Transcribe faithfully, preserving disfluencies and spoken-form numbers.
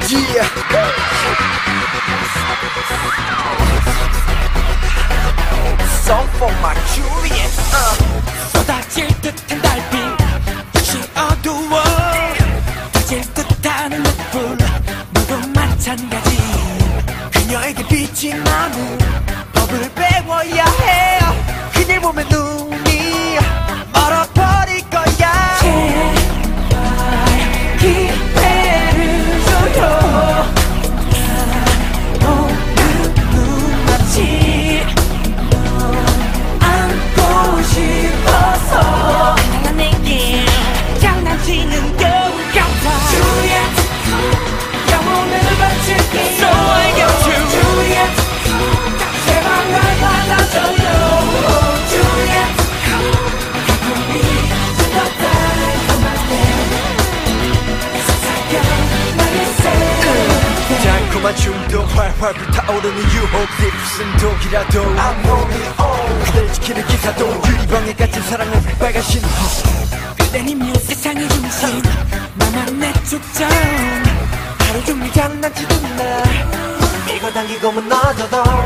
Yeah. Song for my Juliet. uh. 쏟아질 듯한 달빛 역시 어두워 터질 듯한 눈불 너도 마찬가지 그녀에게 빛이 나는 법을 배워야 해. 그댈 보면 눈이 멀어버릴 거야. 제발 기회를 줘요 오늘 눈맞이 안고 싶어서 난 내게 장난치는 것 같아 Juliet 영혼을 바칠게 So I got you Juliet 제발 날 받아줘요 Juliet 우리 둘러싸인 한마디 사사겨 나의 새 달콤한 춤도 활활 불타오르는 유혹 립슨 독이라도 I'm holding on. 그댈 지키는 기사도 유리병에 갇힌 사랑은 빨간 신호. 그대님이 세상의 중심 나만 내 축전 하루 종일 장난치던 날 밀고 당기고 무너져도